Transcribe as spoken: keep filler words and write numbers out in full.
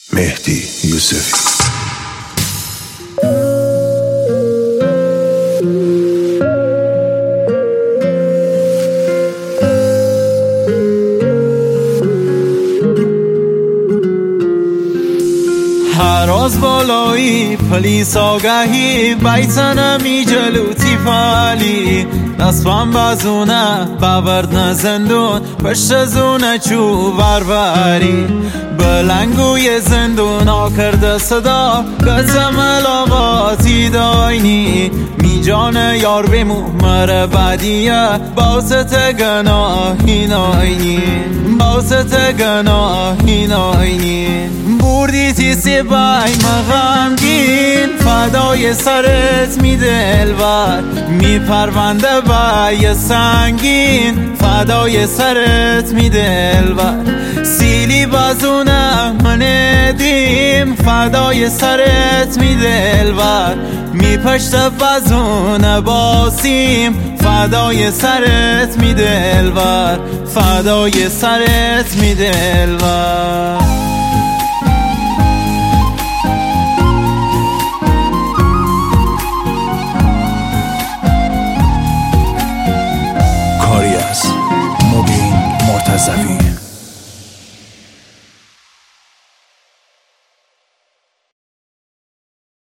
مهدی یوسفی. هر روز بالایی پلیس آگهی بیتنمی جلوتی فعلی دستم بازونه باورد زندون پشت زونه چو بربری بلنگوی زندون آکرده صدا گزم الاغاتی داینی می جان یار بمو مره بدیه باست گناهی ناینی باست گناهی ناینی بردی تیسی بای مغمگین فدای سرت می دلبر می پرونده بای سنگین فدای سرت می دلبر سیلی بازونه من دیم فدای سرت می دلبر می پشت بازونه باسیم فدای سرت می دلبر فدای سرت می دلبر کاری از مبین مرتضوی.